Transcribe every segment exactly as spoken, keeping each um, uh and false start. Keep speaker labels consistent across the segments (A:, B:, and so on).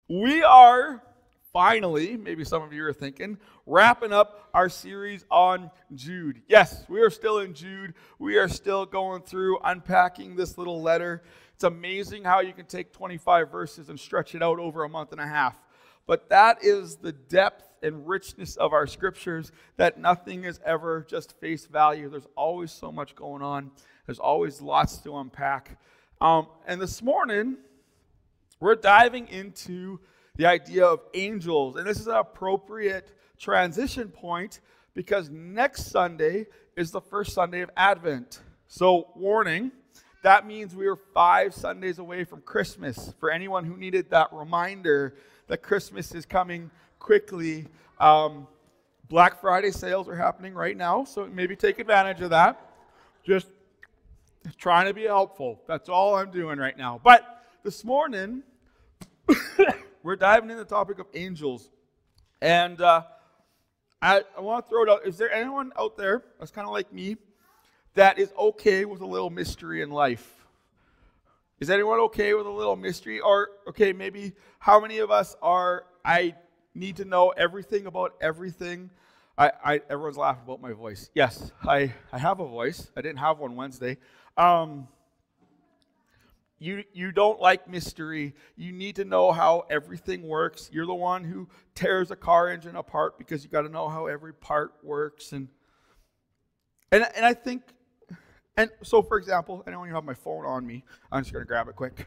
A: We are finally, maybe some of you are thinking, wrapping up our series on Jude. Yes, we are still in Jude. We are still going through unpacking this little letter. It's amazing how you can take twenty-five verses and stretch it out over a month and a half. But that is the depth and richness of our scriptures, that nothing is ever just face value. There's always so much going on. There's always lots to unpack. Um, and this morning, we're diving into the idea of angels. And this is an appropriate transition point because next Sunday is the first Sunday of Advent. So, warning, that means we are five Sundays away from Christmas. For anyone who needed that reminder that Christmas is coming quickly, um, Black Friday sales are happening right now, so maybe take advantage of that. Just trying to be helpful. That's all I'm doing right now. But this morning, we're diving into the topic of angels. And uh, I, I want to throw it out. Is there anyone out there that's kind of like me that is okay with a little mystery in life? Is anyone okay with a little mystery? Or, okay, maybe how many of us are, I need to know everything about everything? I, I everyone's laughing about my voice. Yes, I, I have a voice. I didn't have one Wednesday. Um, you you don't like mystery. You need to know how everything works. You're the one who tears a car engine apart because you got to know how every part works. And and and I think, and so for example, I don't even have my phone on me. I'm just going to grab it quick.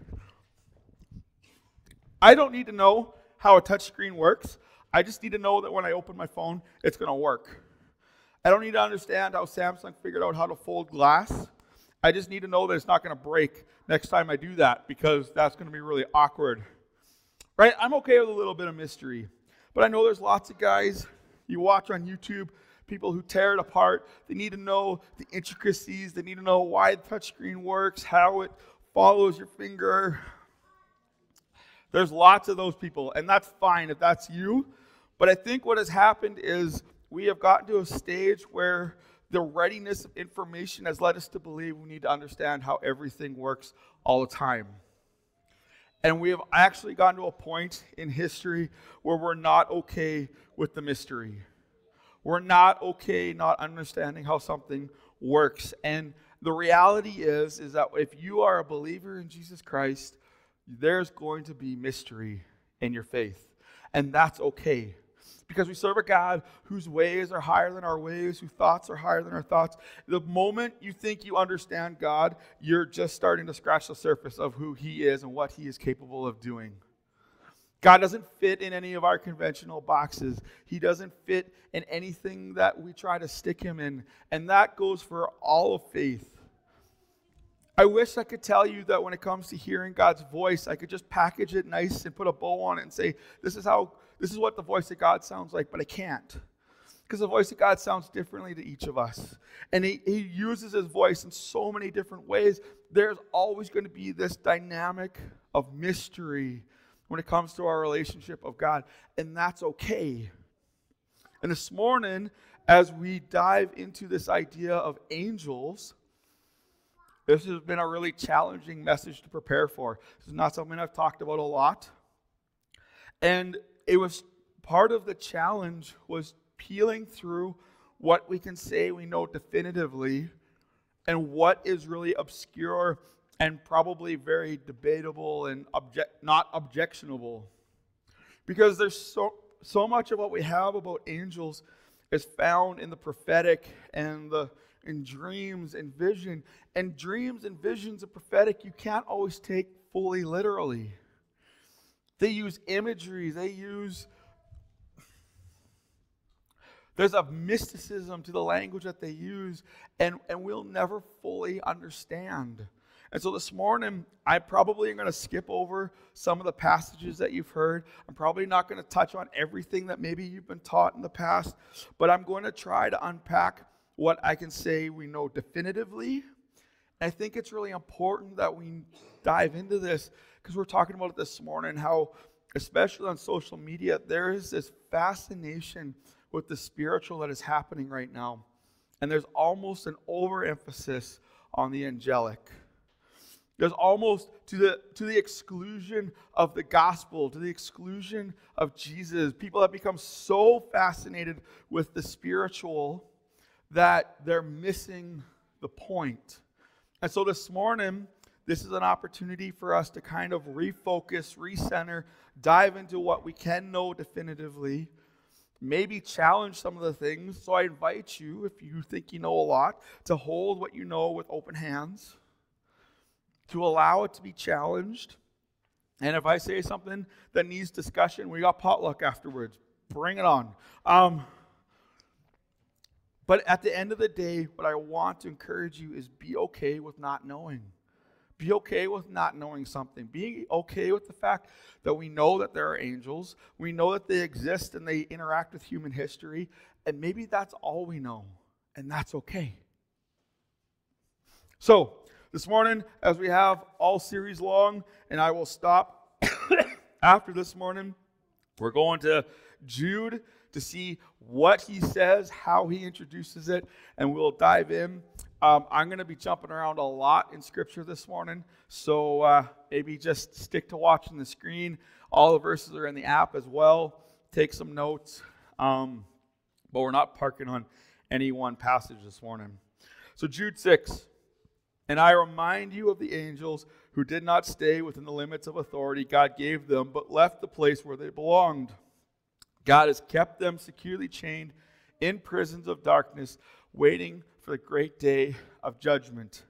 A: I don't need to know how a touchscreen works. I just need to know that when I open my phone, it's going to work. I don't need to understand how Samsung figured out how to fold glass. I just need to know that it's not going to break next time I do that because that's going to be really awkward. Right? I'm okay with a little bit of mystery. But I know there's lots of guys you watch on YouTube, people who tear it apart. They need to know the intricacies. They need to know why the touchscreen works, how it follows your finger. There's lots of those people, and that's fine if that's you. But I think what has happened is we have gotten to a stage where the readiness of information has led us to believe we need to understand how everything works all the time. And we have actually gotten to a point in history where we're not okay with the mystery. We're not okay not understanding how something works. And the reality is, is that if you are a believer in Jesus Christ, there's going to be mystery in your faith. And that's okay. Because we serve a God whose ways are higher than our ways, whose thoughts are higher than our thoughts. The moment you think you understand God, you're just starting to scratch the surface of who He is and what He is capable of doing. God doesn't fit in any of our conventional boxes. He doesn't fit in anything that we try to stick Him in. And that goes for all of faith. I wish I could tell you that when it comes to hearing God's voice, I could just package it nice and put a bow on it and say, this is how This is what the voice of God sounds like, but I can't. Because the voice of God sounds differently to each of us. And he, he uses His voice in so many different ways. There's always going to be this dynamic of mystery when it comes to our relationship of God. And that's okay. And this morning, as we dive into this idea of angels, this has been a really challenging message to prepare for. This is not something I've talked about a lot. And it was part of the challenge was peeling through what we can say we know definitively and what is really obscure and probably very debatable and object, not objectionable. Because there's so so much of what we have about angels is found in the prophetic and the in dreams and vision. And dreams and visions of prophetic you can't always take fully literally. They use imagery, they use, there's a mysticism to the language that they use, and, and we'll never fully understand. And so this morning, I probably am going to skip over some of the passages that you've heard. I'm probably not going to touch on everything that maybe you've been taught in the past, but I'm going to try to unpack what I can say we know definitively. And I think it's really important that we dive into this because we're talking about it this morning, how, especially on social media, there is this fascination with the spiritual that is happening right now. And there's almost an overemphasis on the angelic. There's almost to the to the exclusion of the gospel, to the exclusion of Jesus. People have become so fascinated with the spiritual that they're missing the point. And so this morning, this is an opportunity for us to kind of refocus, recenter, dive into what we can know definitively, maybe challenge some of the things. So I invite you, if you think you know a lot, to hold what you know with open hands, to allow it to be challenged. And if I say something that needs discussion, we got potluck afterwards. Bring it on. Um, but at the end of the day, what I want to encourage you is be okay with not knowing. Be okay with not knowing something. Be okay with the fact that we know that there are angels. We know that they exist and they interact with human history. And maybe that's all we know. And that's okay. So, this morning, as we have all series long, and I will stop after this morning, we're going to Jude to see what he says, how he introduces it, and we'll dive in. Um, I'm going to be jumping around a lot in Scripture this morning, so uh, maybe just stick to watching the screen. All the verses are in the app as well. Take some notes, um, but we're not parking on any one passage this morning. So Jude six. And I remind you of the angels who did not stay within the limits of authority God gave them, but left the place where they belonged. God has kept them securely chained in prisons of darkness, waiting for the great day of judgment.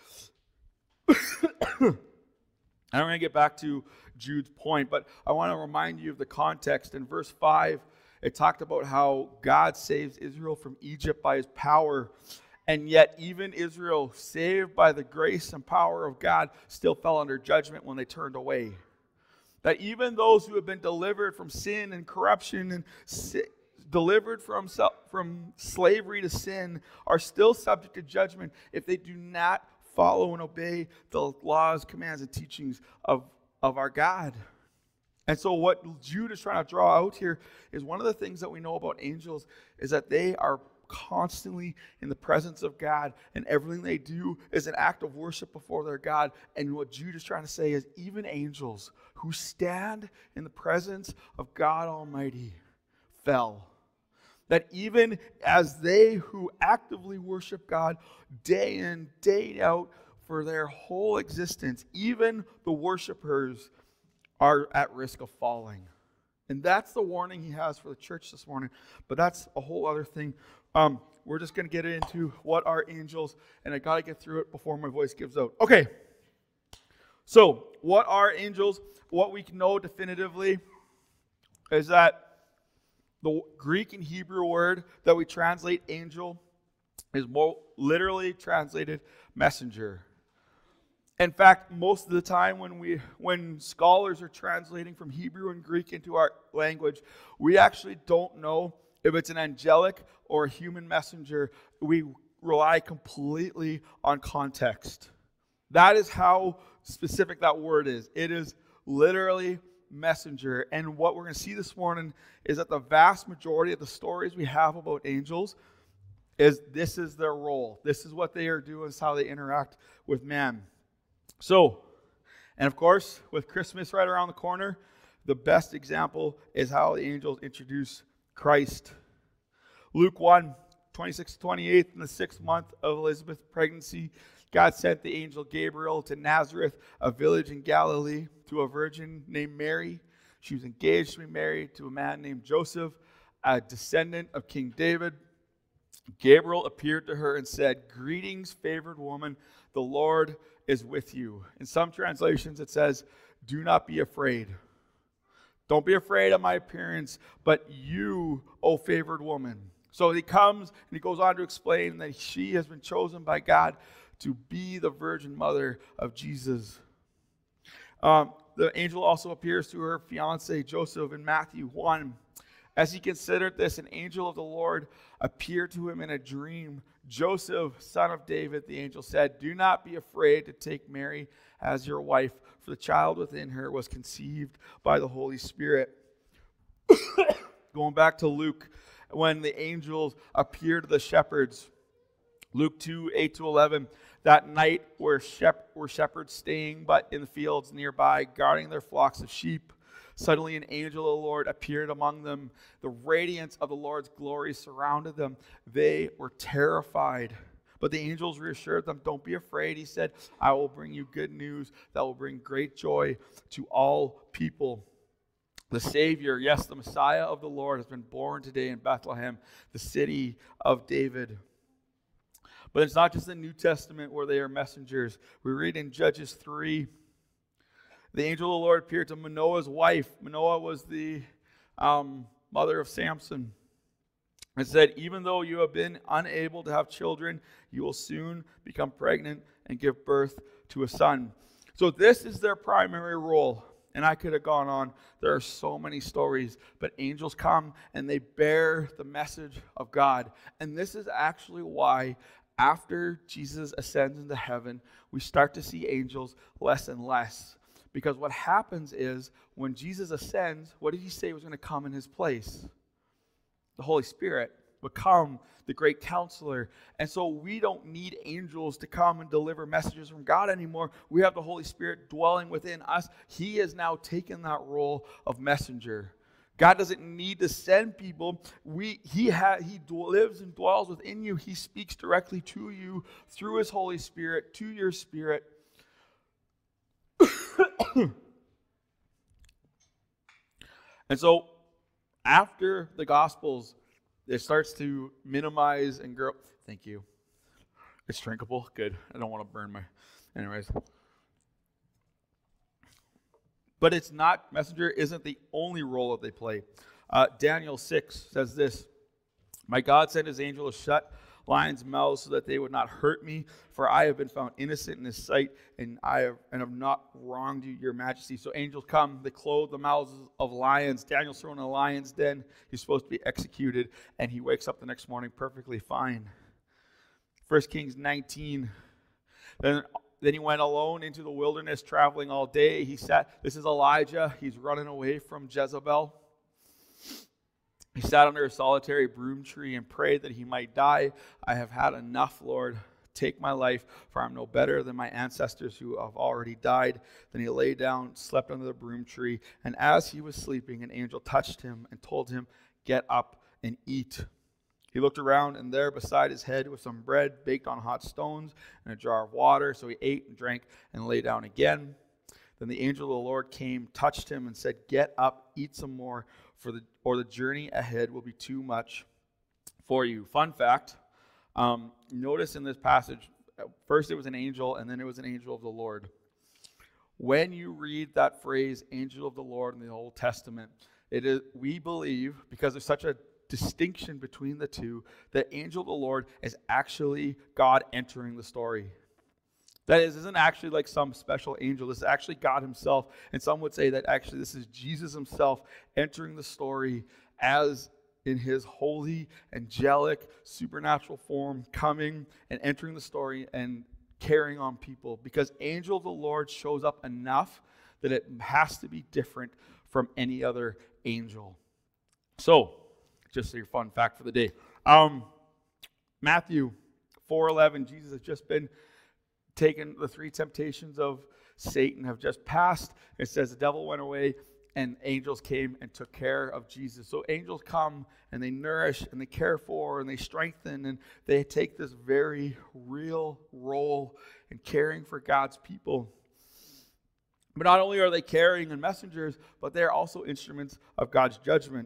A: I'm going to get back to Jude's point, but I want to remind you of the context. In verse five, it talked about how God saves Israel from Egypt by his power. And yet even Israel, saved by the grace and power of God, still fell under judgment when they turned away. That even those who have been delivered from sin and corruption and si- delivered from, from slavery to sin are still subject to judgment if they do not follow and obey the laws, commands, and teachings of, of our God. And so what Jude is trying to draw out here is one of the things that we know about angels is that they are constantly in the presence of God, and everything they do is an act of worship before their God. And what Jude is trying to say is even angels who stand in the presence of God Almighty fell. That even as they who actively worship God day in, day out for their whole existence, even the worshipers are at risk of falling. And that's the warning he has for the church this morning. But that's a whole other thing. Um, we're just going to get into what are angels, and I got to get through it before my voice gives out. Okay. So, what are angels? What we can know definitively is that the Greek and Hebrew word that we translate angel is more literally translated messenger. In fact, most of the time when we when scholars are translating from Hebrew and Greek into our language, we actually don't know if it's an angelic or a human messenger. We rely completely on context. That is how specific that word is. It is literally messenger. And what we're going to see this morning is that the vast majority of the stories we have about angels is this is their role. This is what they are doing. This is how they interact with man. So, and of course, with Christmas right around the corner, the best example is how the angels introduce Christ. Luke one, twenty-six to twenty-eight, in the sixth month of Elizabeth's pregnancy, God sent the angel Gabriel to Nazareth, a village in Galilee, to a virgin named Mary. She was engaged to be married to a man named Joseph, a descendant of King David. Gabriel appeared to her and said, "Greetings, favored woman, the Lord is with you." In some translations it says, "Do not be afraid." Don't be afraid of my appearance, but you, O favored woman. So he comes and he goes on to explain that she has been chosen by God to be the virgin mother of Jesus. Um, the angel also appears to her fiancé Joseph in Matthew one. As he considered this, an angel of the Lord appeared to him in a dream. "Joseph, son of David," the angel said, "do not be afraid to take Mary as your wife, for the child within her was conceived by the Holy Spirit." Going back to Luke, when the angels appeared to the shepherds, Luke two, eight to eleven, That night were, shep- were shepherds staying but in the fields nearby, guarding their flocks of sheep. Suddenly an angel of the Lord appeared among them. The radiance of the Lord's glory surrounded them. They were terrified. But the angels reassured them, "Don't be afraid." He said, "I will bring you good news that will bring great joy to all people. The Savior, yes, the Messiah of the Lord, has been born today in Bethlehem, the city of David." But it's not just the New Testament where they are messengers. We read in Judges three, the angel of the Lord appeared to Manoah's wife. Manoah was the um, mother of Samson. It said, "Even though you have been unable to have children, you will soon become pregnant and give birth to a son." So this is their primary role. And I could have gone on. There are so many stories. But angels come and they bear the message of God. And this is actually why after Jesus ascends into heaven, we start to see angels less and less. Because what happens is when Jesus ascends, what did he say was going to come in his place? The Holy Spirit would come, the great counselor. And so we don't need angels to come and deliver messages from God anymore. We have the Holy Spirit dwelling within us. He has now taken that role of messenger. God doesn't need to send people. We, he, ha, he lives and dwells within you. He speaks directly to you through his Holy Spirit, to your spirit. And so after the Gospels, it starts to minimize and grow. Thank you. It's drinkable. Good. I don't want to burn my... Anyways. But it's not, messenger isn't the only role that they play. Uh, Daniel six says this, "My God sent his angel to shut lions' mouths so that they would not hurt me, for I have been found innocent in his sight, and I have, and have not wronged you, your majesty." So angels come, they close the mouths of lions. Daniel's thrown in a lion's den. He's supposed to be executed, and he wakes up the next morning perfectly fine. First Kings nineteen. Then Then he went alone into the wilderness, traveling all day. He sat, this is Elijah. He's running away from Jezebel. He sat under a solitary broom tree and prayed that he might die. "I have had enough, Lord. Take my life, for I'm no better than my ancestors who have already died." Then he lay down, slept under the broom tree, and as he was sleeping, an angel touched him and told him, "Get up and eat." He looked around, and there beside his head was some bread baked on hot stones and a jar of water. So he ate and drank and lay down again. Then the angel of the Lord came, touched him, and said, "Get up, eat some more, for the or the journey ahead will be too much for you." Fun fact, um, notice in this passage, first it was an angel, and then it was an angel of the Lord. When you read that phrase, angel of the Lord, in the Old Testament, it is, we believe, because there's such a distinction between the two, that angel of the Lord is actually God entering the story. That is, isn't actually like some special angel. This is actually God himself. And some would say that actually this is Jesus himself entering the story as in his holy, angelic, supernatural form, coming and entering the story and carrying on people. Because angel of the Lord shows up enough that it has to be different from any other angel. So, just your fun fact for the day. Um, Matthew four eleven, Jesus has just been taken, the three temptations of Satan have just passed. It says the devil went away and angels came and took care of Jesus. So angels come and they nourish and they care for and they strengthen and they take this very real role in caring for God's people. But not only are they caring and messengers, but they're also instruments of God's judgment.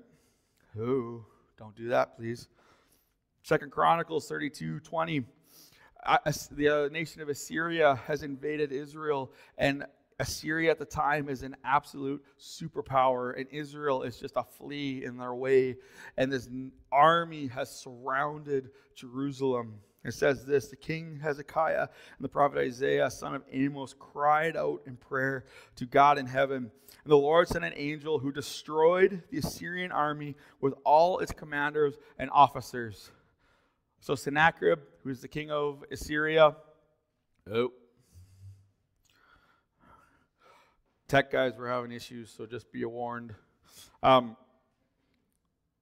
A: Oh, don't do that, please. Second Chronicles thirty-two twenty. Uh, the uh, nation of Assyria has invaded Israel, and Assyria at the time is an absolute superpower, and Israel is just a flea in their way. And this army has surrounded Jerusalem. It says this, "The king Hezekiah and the prophet Isaiah, son of Amos, cried out in prayer to God in heaven. And the Lord sent an angel who destroyed the Assyrian army with all its commanders and officers." So Sennacherib, who is the king of Assyria, oh, tech guys were having issues, so just be warned. Um,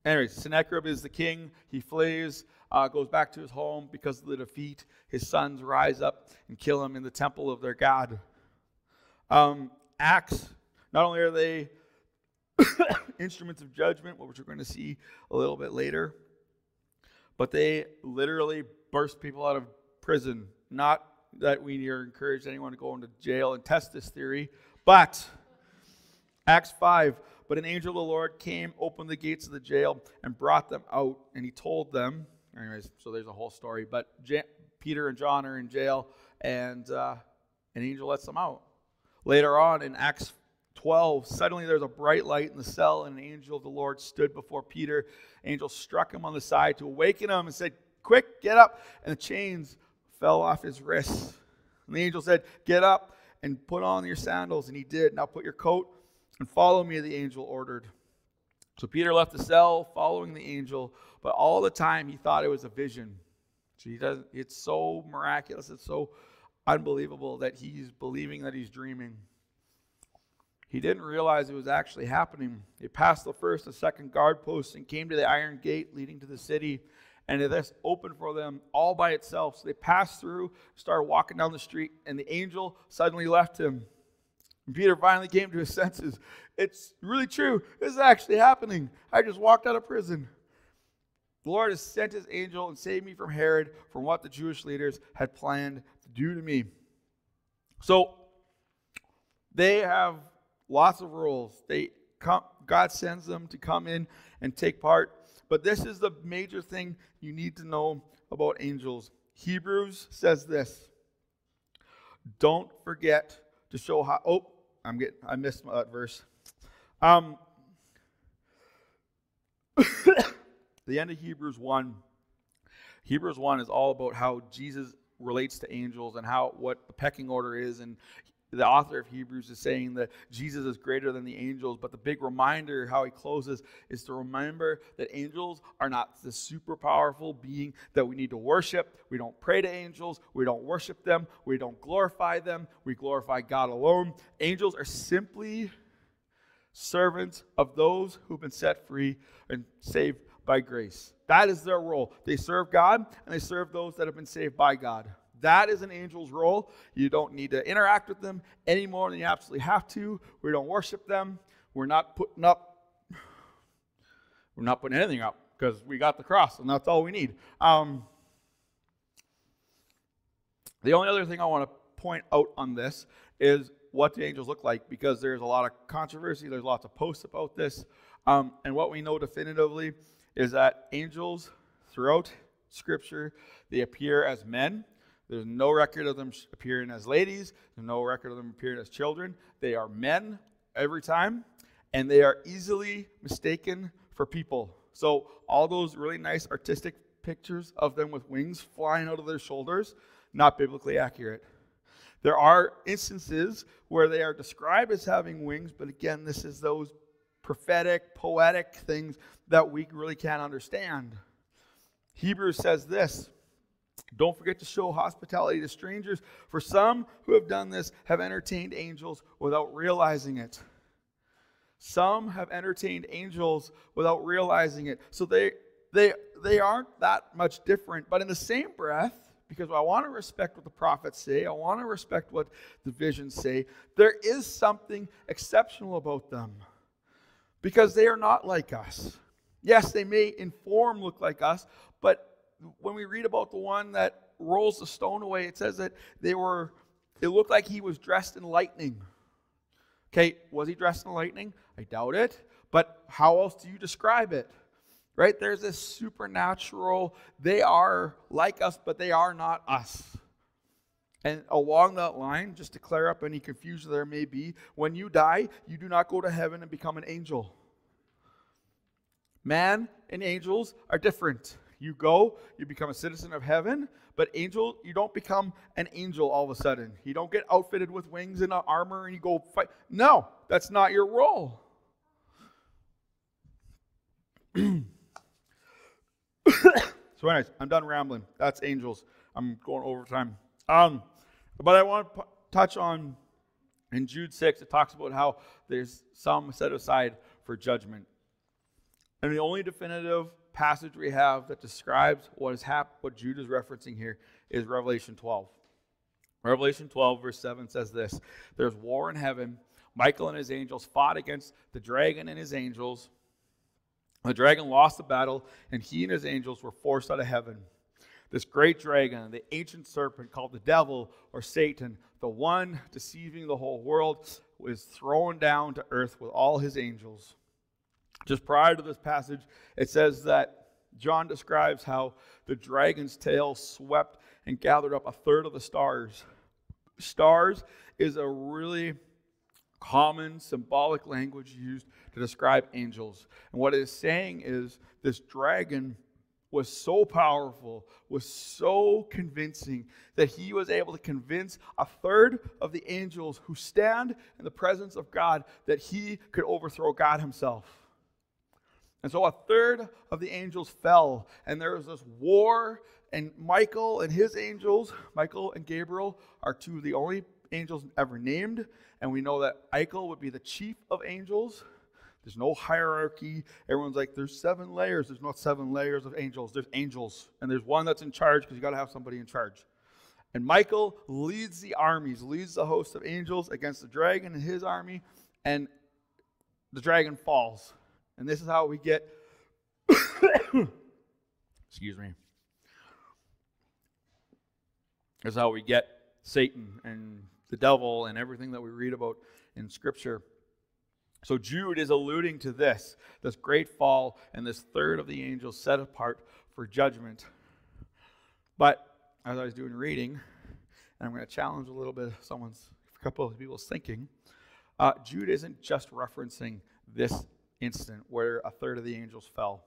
A: anyways, Sennacherib is the king. He flees, uh, goes back to his home because of the defeat. His sons rise up and kill him in the temple of their god. Um, Acts, not only are they instruments of judgment, which we're going to see a little bit later, but they literally burst people out of prison. Not that we are encouraged anyone to go into jail and test this theory, but Acts five, but an angel of the Lord came, opened the gates of the jail, and brought them out, and he told them, anyways, so there's a whole story, but J- Peter and John are in jail, and uh, an angel lets them out. Later on in Acts twelve, suddenly there's a bright light in the cell, and an angel of the Lord stood before Peter. Angel struck him on the side to awaken him and said, "Quick, get up." And the chains fell off his wrists. And the angel said, "Get up and put on your sandals." And he did. "Now put your coat and follow me," the angel ordered. So Peter left the cell following the angel, but all the time he thought it was a vision. So he doesn't, it's so miraculous, it's so unbelievable that he's believing that he's dreaming. He didn't realize it was actually happening. They passed the first and second guard posts and came to the iron gate leading to the city, and it opened for them all by itself. So they passed through, started walking down the street, and the angel suddenly left him. And Peter finally came to his senses. It's really true. This is actually happening. I just walked out of prison. The Lord has sent his angel and saved me from Herod, from what the Jewish leaders had planned to do to me. So they have lots of rules. They come, God sends them to come in and take part. But this is the major thing you need to know about angels. Hebrews says this. Don't forget to show how. Oh, I'm getting. I missed that verse. Um, the end of Hebrews one. Hebrews one is all about how Jesus relates to angels and how what the pecking order is, and the author of Hebrews is saying that Jesus is greater than the angels, but the big reminder, how he closes, is to remember that angels are not the super powerful being that we need to worship. We don't pray to angels. We don't worship them. We don't glorify them. We glorify God alone. Angels are simply servants of those who've been set free and saved by grace. That is their role. They serve God, and they serve those that have been saved by God. That is an angel's role. You don't need to interact with them any more than you absolutely have to. We don't worship them. We're not putting up, we're not putting anything up because we got the cross and that's all we need. Um, the only other thing I want to point out on this is what the angels look like, because there's a lot of controversy. There's lots of posts about this. Um, and what we know definitively is that angels throughout Scripture, they appear as men. There's no record of them appearing as ladies. There's no record of them appearing as children. They are men every time, and they are easily mistaken for people. So all those really nice artistic pictures of them with wings flying out of their shoulders, not biblically accurate. There are instances where they are described as having wings, but again, this is those prophetic, poetic things that we really can't understand. Hebrews says this. Don't forget to show hospitality to strangers, for some who have done this have entertained angels without realizing it. Some have entertained angels without realizing it. So they they they aren't that much different. But in the same breath, because I want to respect what the prophets say, I want to respect what the visions say, there is something exceptional about them. Because they are not like us. Yes, they may in form look like us, but when we read about the one that rolls the stone away, it says that they were, it looked like he was dressed in lightning. Okay, was he dressed in lightning? I doubt it. But how else do you describe it? Right? There's this supernatural, they are like us, but they are not us. And along that line, just to clear up any confusion there may be, when you die, you do not go to heaven and become an angel. Man and angels are different. You go, you become a citizen of heaven, but angel, you don't become an angel all of a sudden. You don't get outfitted with wings and armor and you go fight. No, that's not your role. So anyways, I'm done rambling. That's angels. I'm going over time. Um, but I want to p- touch on, in Jude six, it talks about how there's some set aside for judgment. And the only definitive passage we have that describes what is hap- what Jude is referencing here is Revelation twelve. Revelation twelve, verse seven says this: there's war in heaven. Michael and his angels fought against the dragon and his angels. The dragon lost the battle, and he and his angels were forced out of heaven. This great dragon, the ancient serpent called the devil or Satan, the one deceiving the whole world, was thrown down to earth with all his angels. Just prior to this passage, it says that John describes how the dragon's tail swept and gathered up a third of the stars. Stars is a really common symbolic language used to describe angels. And what it is saying is this dragon was so powerful, was so convincing, that he was able to convince a third of the angels who stand in the presence of God that he could overthrow God himself. And so a third of the angels fell, and there was this war, and Michael and his angels, Michael and Gabriel, are two of the only angels ever named, and we know that Michael would be the chief of angels. There's no hierarchy. Everyone's like, there's seven layers. There's not seven layers of angels. There's angels, and there's one that's in charge because you got to have somebody in charge. And Michael leads the armies, leads the host of angels against the dragon and his army, and the dragon falls. And this is how we get, excuse me, this is how we get Satan and the devil and everything that we read about in Scripture. So Jude is alluding to this, this great fall and this third of the angels set apart for judgment. But as I was doing reading, and I'm going to challenge a little bit someone's, a couple of people's thinking, uh, Jude isn't just referencing this incident where a third of the angels fell.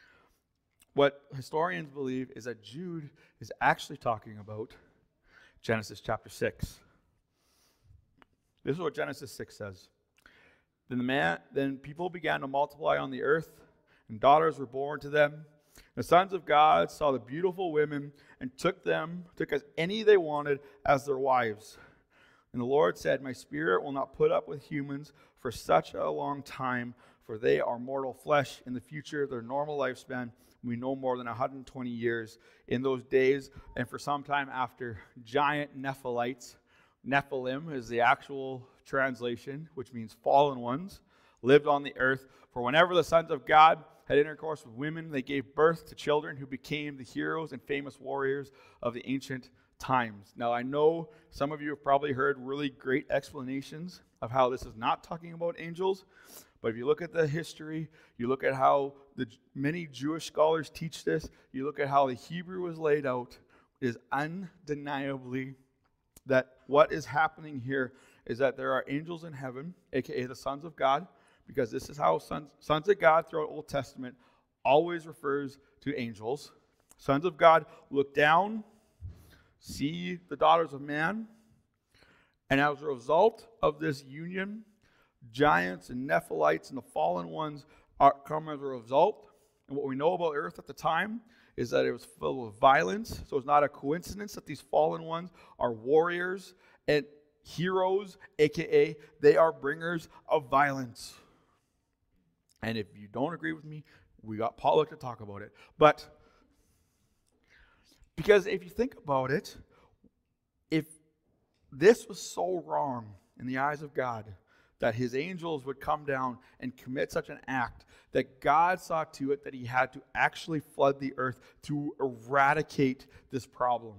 A: What historians believe is that Jude is actually talking about Genesis chapter six. This is what Genesis six says. Then the man, then people began to multiply on the earth, and daughters were born to them. The sons of God saw the beautiful women and took them, took as any they wanted as their wives. And the Lord said, "My spirit will not put up with humans for such a long time, for they are mortal flesh. In the future, their normal lifespan will be no more than one hundred twenty years. In those days, and for some time after, giant Nephilites," Nephilim is the actual translation, which means fallen ones, lived on the earth. For whenever the sons of God had intercourse with women, they gave birth to children who became the heroes and famous warriors of the ancient times. Now, I know some of you have probably heard really great explanations of how this is not talking about angels, but if you look at the history, you look at how the many Jewish scholars teach this, you look at how the Hebrew was laid out, it is undeniably that what is happening here is that there are angels in heaven, aka the sons of God, because this is how sons, sons of God throughout Old Testament always refers to angels. Sons of God look down, see the daughters of man, and as a result of this union, giants and Nephilites and the fallen ones are, come as a result. And what we know about earth at the time is that it was filled with violence. So it's not a coincidence that these fallen ones are warriors and heroes, aka they are bringers of violence. And if you don't agree with me, we got Pollock to talk about it. But because if you think about it, if this was so wrong in the eyes of God, that his angels would come down and commit such an act, that God saw to it that he had to actually flood the earth to eradicate this problem.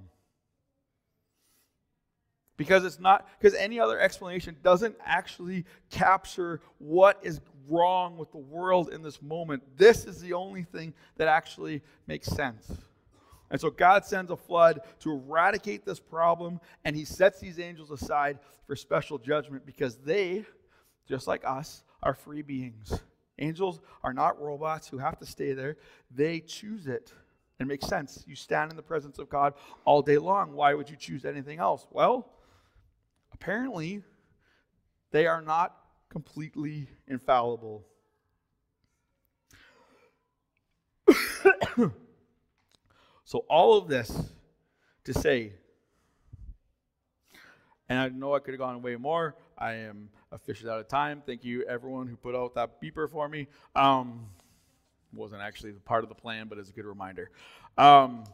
A: Because it's not, because any other explanation doesn't actually capture what is wrong with the world in this moment. This is the only thing that actually makes sense. And so God sends a flood to eradicate this problem, and he sets these angels aside for special judgment because they, just like us, are free beings. Angels are not robots who have to stay there. They choose it. It makes sense. You stand in the presence of God all day long. Why would you choose anything else? Well, apparently, they are not completely infallible. So all of this to say, and I know I could have gone way more. I am officially out of time. Thank you, everyone who put out that beeper for me. Um, Wasn't actually part of the plan, but it's a good reminder. Um,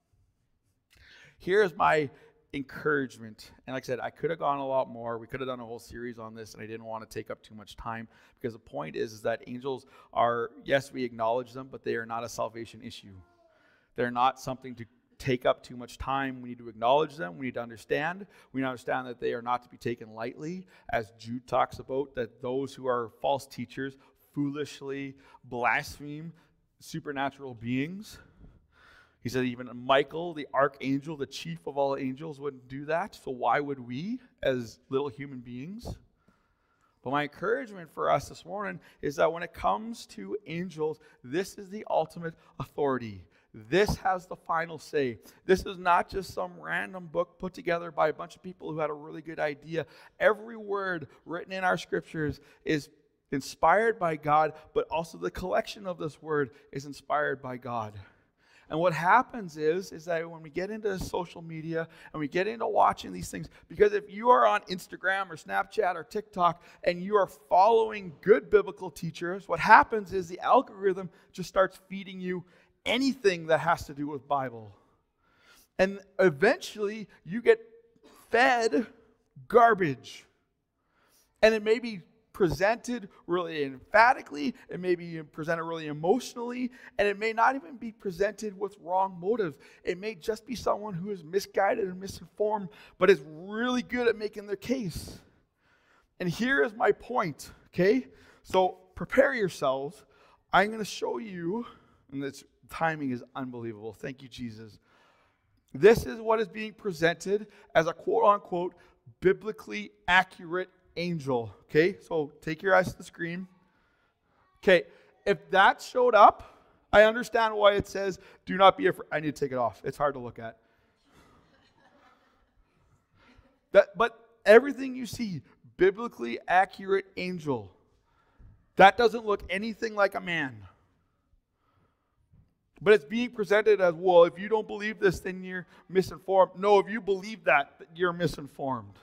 A: here's my encouragement. And like I said, I could have gone a lot more. We could have done a whole series on this, and I didn't want to take up too much time because the point is, is that angels are, yes, we acknowledge them, but they are not a salvation issue. They're not something to take up too much time. We need to acknowledge them. We need to understand. We need to understand that they are not to be taken lightly, as Jude talks about, that those who are false teachers foolishly blaspheme supernatural beings. He said even Michael, the archangel, the chief of all angels, wouldn't do that. So why would we as little human beings? But my encouragement for us this morning is that when it comes to angels, this is the ultimate authority. This has the final say. This is not just some random book put together by a bunch of people who had a really good idea. Every word written in our scriptures is inspired by God, but also the collection of this word is inspired by God. And what happens is, is that when we get into social media and we get into watching these things, because if you are on Instagram or Snapchat or TikTok and you are following good biblical teachers, what happens is the algorithm just starts feeding you anything that has to do with Bible. And eventually you get fed garbage. And it may be presented really emphatically, it may be presented really emotionally, and it may not even be presented with wrong motives. It may just be someone who is misguided and misinformed, but is really good at making their case. And here is my point, okay? So prepare yourselves. I'm going to show you, and this timing is unbelievable. Thank you, Jesus. This is what is being presented as a quote-unquote biblically accurate angel. Okay, so take your eyes to the screen. Okay, if that showed up, I understand why it says, do not be afraid. I need to take it off. It's hard to look at. That, but everything you see, biblically accurate angel, that doesn't look anything like a man. But it's being presented as, well, if you don't believe this, then you're misinformed. No, if you believe that, you're misinformed.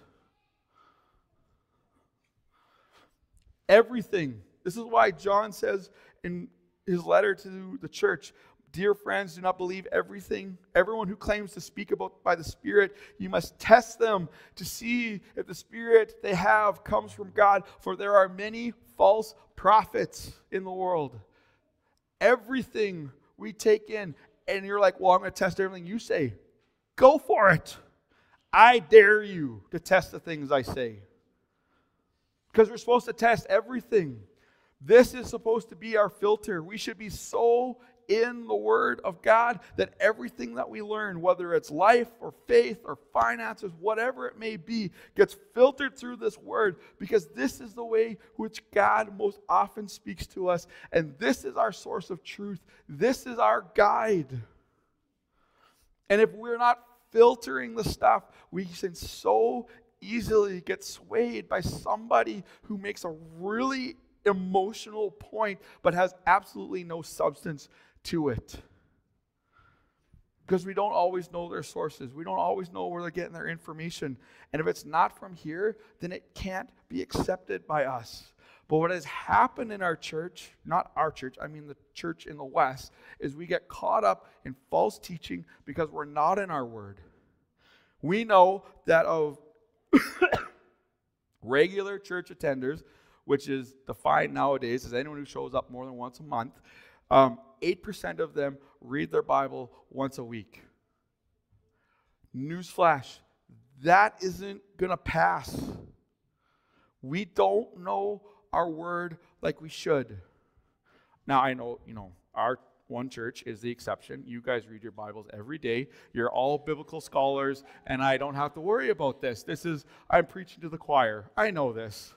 A: Everything. This is why John says in his letter to the church, dear friends, do not believe everything. Everyone who claims to speak about by the Spirit, you must test them to see if the Spirit they have comes from God, for there are many false prophets in the world. Everything we take in, and you're like, well, I'm going to test everything you say. Go for it. I dare you to test the things I say. Because we're supposed to test everything. This is supposed to be our filter. We should be so in the Word of God that everything that we learn, whether it's life or faith or finances, whatever it may be, gets filtered through this Word, because this is the way which God most often speaks to us, and this is our source of truth. This is our guide. And if we're not filtering the stuff, we can so easily get swayed by somebody who makes a really emotional point but has absolutely no substance to it. Because we don't always know their sources. We don't always know where they're getting their information. And if it's not from here, then it can't be accepted by us. But what has happened in our church, not our church, I mean the church in the West, is we get caught up in false teaching because we're not in our Word. We know that of regular church attenders, which is defined nowadays as anyone who shows up more than once a month, um, eight percent of them read their Bible once a week. Newsflash, that isn't going to pass. We don't know our Word like we should. Now, I know, you know, our one church is the exception. You guys read your Bibles every day. You're all biblical scholars, and I don't have to worry about this. This is, I'm preaching to the choir. I know this.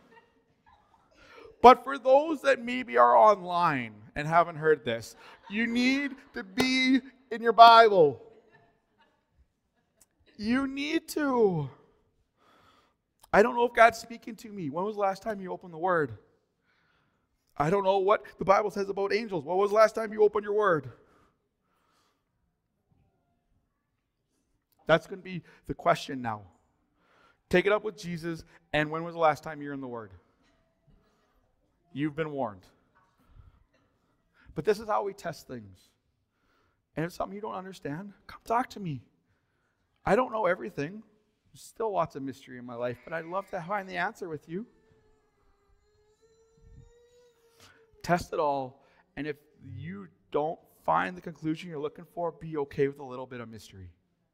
A: But for those that maybe are online and haven't heard this, you need to be in your Bible. You need to. I don't know if God's speaking to me. When was the last time you opened the Word? I don't know what the Bible says about angels. When was the last time you opened your Word? That's going to be the question now. Take it up with Jesus, and when was the last time you were in the Word? You've been warned. But this is how we test things. And if it's something you don't understand, come talk to me. I don't know everything. There's still lots of mystery in my life, but I'd love to find the answer with you. Test it all, and if you don't find the conclusion you're looking for, be okay with a little bit of mystery.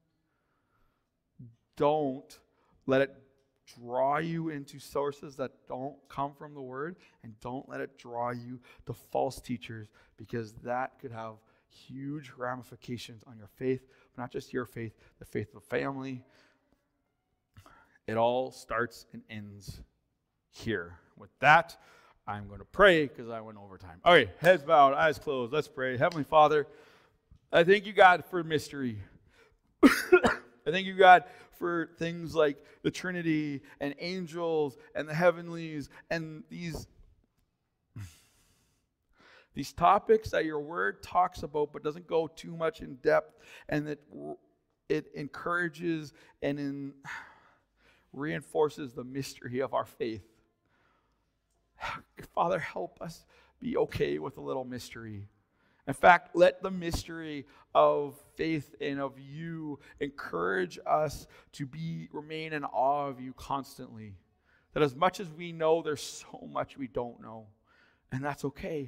A: Don't let it draw you into sources that don't come from the Word, and don't let it draw you to false teachers, because that could have huge ramifications on your faith, but not just your faith, the faith of the family. It all starts and ends here. With that, I'm going to pray because I went overtime. Okay, heads bowed, eyes closed. Let's pray. Heavenly Father, I thank you, God, for mystery. I thank you, God, for things like the Trinity and angels and the heavenlies and these, these topics that your word talks about but doesn't go too much in depth, and that it encourages and in, reinforces the mystery of our faith. Father, help us be okay with a little mystery. In fact, let the mystery of faith and of you encourage us to be remain in awe of you constantly. That as much as we know, there's so much we don't know, and that's okay.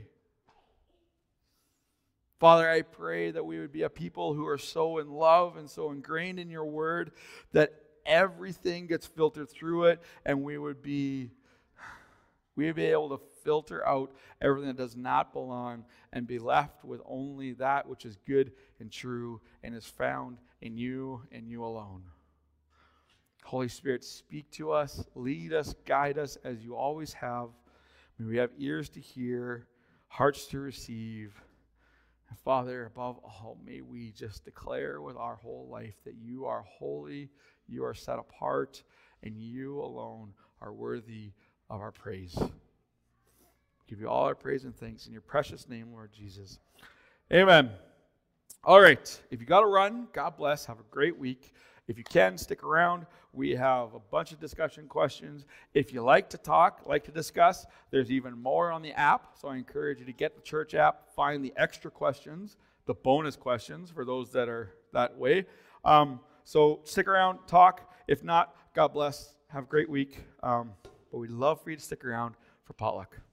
A: Father, I pray that we would be a people who are so in love and so ingrained in your word that everything gets filtered through it, and we would be we would be able to filter out everything that does not belong and be left with only that which is good and true and is found in you and you alone. Holy Spirit, speak to us, lead us, guide us as you always have. May we have ears to hear, hearts to receive. And Father, above all, may we just declare with our whole life that you are holy, you are set apart, and you alone are worthy of our praise. Give you all our praise and thanks in your precious name, Lord Jesus. Amen. All right. If you got to run, God bless. Have a great week. If you can, stick around. We have a bunch of discussion questions. If you like to talk, like to discuss, there's even more on the app. So I encourage you to get the church app, find the extra questions, the bonus questions for those that are that way. Um, so stick around, talk. If not, God bless. Have a great week. Um, but we'd love for you to stick around for potluck.